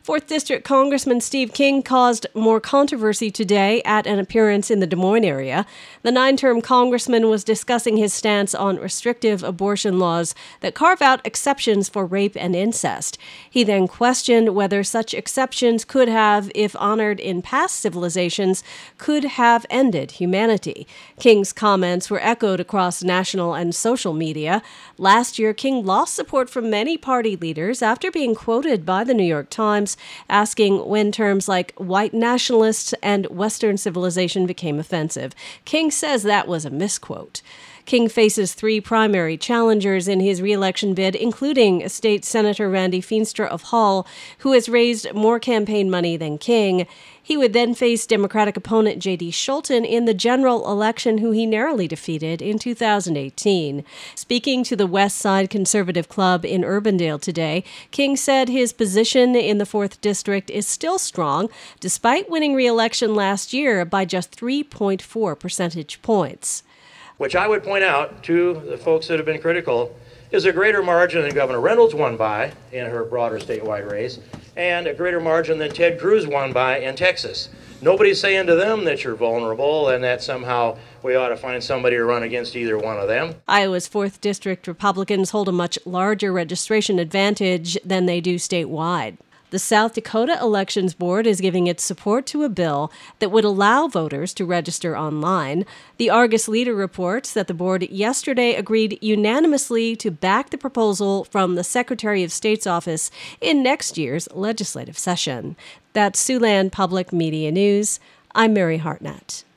4th District Congressman Steve King caused more controversy today at an appearance in the Des Moines area. The 9-term congressman was discussing his stance on restrictive abortion laws that carve out exceptions for rape and incest. He then questioned whether such exceptions could have, if honored in past civilizations, could have ended humanity. King's comments were echoed across national and social media. Last year, King lost support from many party leaders after being quoted by the New York Times asking when terms like white nationalists and Western civilization became offensive. King says that was a misquote. King faces 3 primary challengers in his re-election bid, including State Senator Randy Feenstra of Hull, who has raised more campaign money than King. He would then face Democratic opponent J.D. Scholten in the general election, who he narrowly defeated in 2018. Speaking to the West Side Conservative Club in Urbandale today, King said his position in the 4th District is still strong, despite winning re-election last year by just 3.4 percentage points. Which I would point out to the folks that have been critical is a greater margin than Governor Reynolds won by in her broader statewide race, and a greater margin than Ted Cruz won by in Texas. Nobody's saying to them that you're vulnerable and that somehow we ought to find somebody to run against either one of them. Iowa's 4th District Republicans hold a much larger registration advantage than they do statewide. The South Dakota Elections Board is giving its support to a bill that would allow voters to register online. The Argus Leader reports that the board yesterday agreed unanimously to back the proposal from the Secretary of State's office in next year's legislative session. That's Siouxland Public Media News. I'm Mary Hartnett.